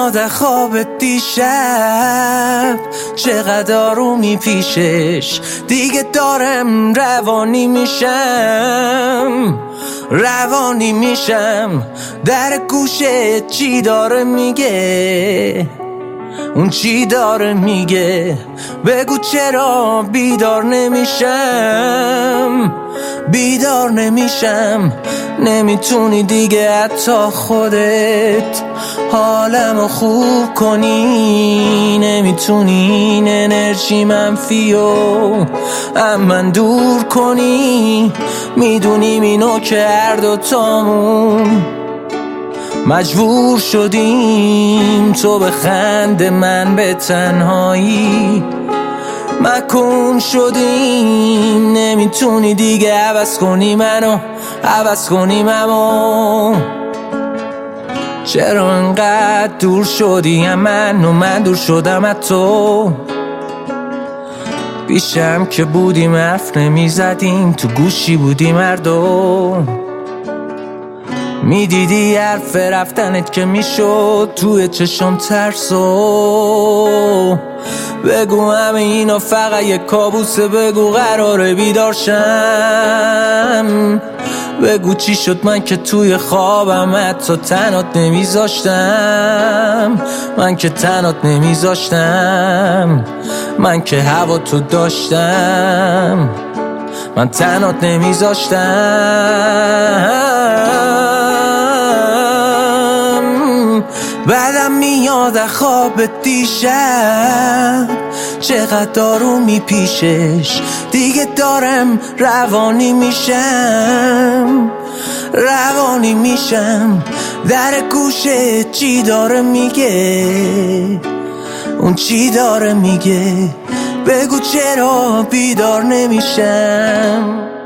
میاد خواب دیشب، چقدر آرومی پیشش، دیگه دارم روانی میشم. در گوشه چی داره میگه، اون چی داره میگه، بگو چرا بیدار نمیشم. نمیتونی دیگه حتی خودت حالمو خوب کنی، نمیتونی این انرژی منفیو من دور کنی. میدونیم اینو که هر دوتامون مجبور شدیم، تو به خنده من به تنهایی مکن شدیم. نمیتونی دیگه عوض کنی منو، عوض کنیم امو چرا انقدر دور شدی هم من و من دور شدم از تو. پیشم که بودیم حرف نمیزدیم، تو گوشی بودیم هر دو، میدیدی حرف رفتنت که میشد توی چشم ترسو. بگو همه اینا فقط یک کابوسه، بگو قراره بیدار شم. بگو چی شد من که توی خوابم حتی تنات نمیذاشتم، من که تنات نمیذاشتم، من که هوا تو داشتم، من تنات نمیذاشتم. بعدم میاد خواب دیشب، چقدر آرومی پیشش، دیگه دارم روانی میشم. در گوشه چی داره میگه، اون چی داره میگه، بگو چرا بیدار نمیشم.